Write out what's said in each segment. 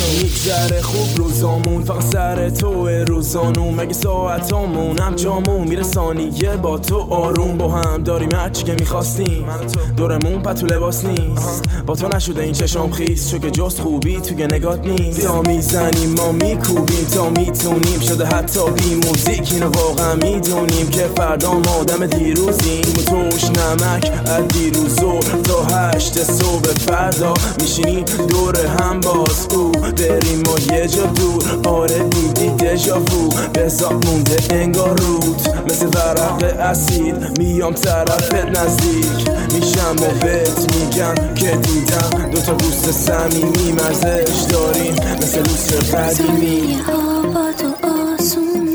میگذره خوب روزامون، فقط سر توه روزانون، مگه ساعتامون هم جامون میره ثانیه با تو آروم. با هم داریم هرچی که میخواستیم، دورمون پتو لباس نیست، با تو نشده این چشام خیس، چون که جست خوبی توی نگات نیست. تا میزنیم ما میکوبیم تا میتونیم، شده حتی بی موزیک اینو واقعا میدونیم که فردا ما آدم دیروزیم. توش نمک از دیروزو تا 8 صبح فردا میشینیم دور هم باز او بریم ما یه جا دور. آره دیدی دژاوو بزاد مونده انگار رود، مثل ورق اسید میام طرفت نزدیک میشم و بهت میگم که دیدم دوتا دوست صمیمی مرزش داریم مثل لوس قدیمی. ها با تو آسون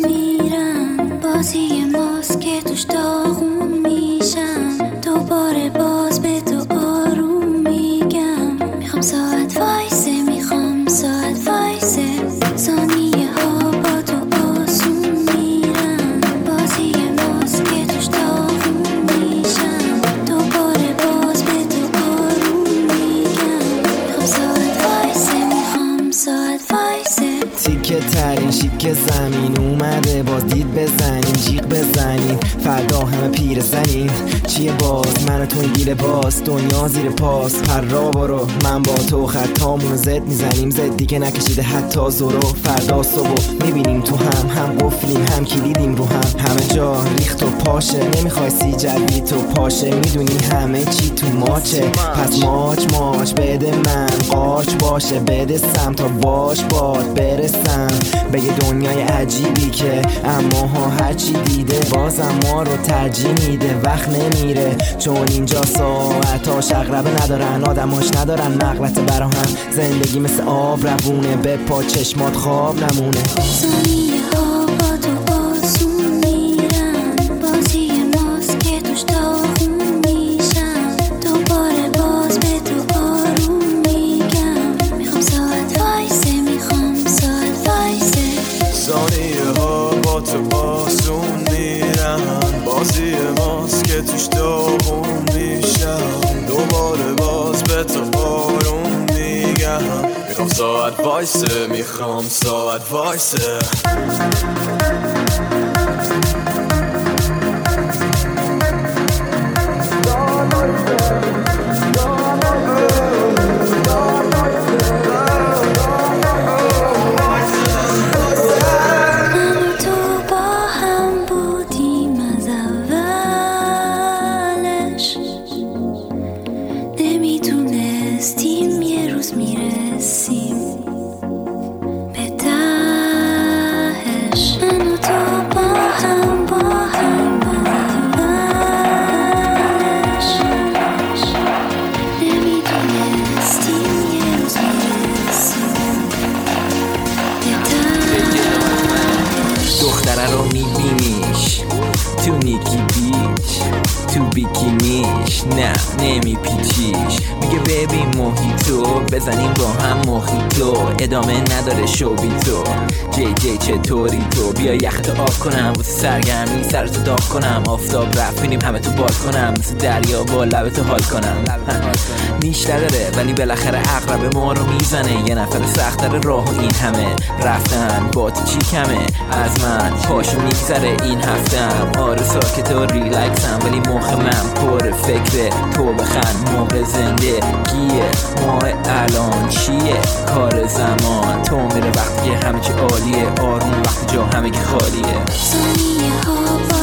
میرن، بازی ماست که توش داغون میشن، دوباره باز به تو آروم میگم میخوام ساعت وایسه، میخوام ساعت وایسه. ثانیه ها با تو آسون میرن، بازی ماست که توش داغون میشن، دوباره باز به تو آروم میگم میخوام ساعت وایسه، میخوام ساعت وایسه. تیکه ترین شیک زمین اومده، باز دید بزنیم جیغ بزنیم، فردا همه پیر زنیم. چیه باز من و تو گیره باز، دنیا زیر پاس. هر را برو من با تو خطامونو زد میزنیم، زدی که نکشیده حتی زورو. فردا صبح میبینیم تو هم قفلیم هم کلیدیم رو همه جا ریخت و پاشه. نمیخوای سی جدی تو پاشه، میدونی همه چی تو ماچه. پس ماچ بده من قاچ باشه، بده سم تا باش باد برسم به یه دنیای عجیبی که اما ها هرچی دیده بازم ما رو ترجیح میده. وقت نمیره چون اینجا ساعتاش اقربه ندارن، آدماش ندارن نقلت برا هم. زندگی مثل آب روونه، به پا چشمات خواب نمونه. ثانیه ها با تو آسون میرن، بازی ماست که توش داغون میشن، دوباره باز به تو آروم میگم میخوام ساعت وایسه، میخوام ساعت وایسه. ثانیه ها با تو آسون میرن، بازی ماست که توش داغون میشن، دوباره باز به تو آروم میگم میخوام ساعت وایسه، میخوام ساعت وایسه. نمیتونستیم یه روز میرسیم به تهش، من و تو با هم اولش. نمیتونستیم یه روز میرسیم به تهش. دختره رو میبینیش تو نیکی بیچ، تو بیکینیش نه نمیپیچیش، میگه ببین موهیتو بزنیم با هم موهیتو، ادامه نداره شو بی تو. جی چطوری تو؟ بیا یخت آب کنم واسه سرگرمی، سرتو داغ کنم، آفتاب رفت بینیم همه تو بال کنم، مثل دریا با لبتو حال کنم. نیش نداره ولی بالاخره عقرب ما رو میزنه، یه نفر سخت‌تر راه و این همه رفتن با تو چی کمه از من پاشو میگذره این هفتم. آره ساکت و ریلکسم ولی مخ من پر فکره، تو بخند موقع زندگیه، ماه الان چیه کار زمان، تو میره وقتی که همه چی عالیه، آروم وقتی جا همه که خالیه. ثانیه ها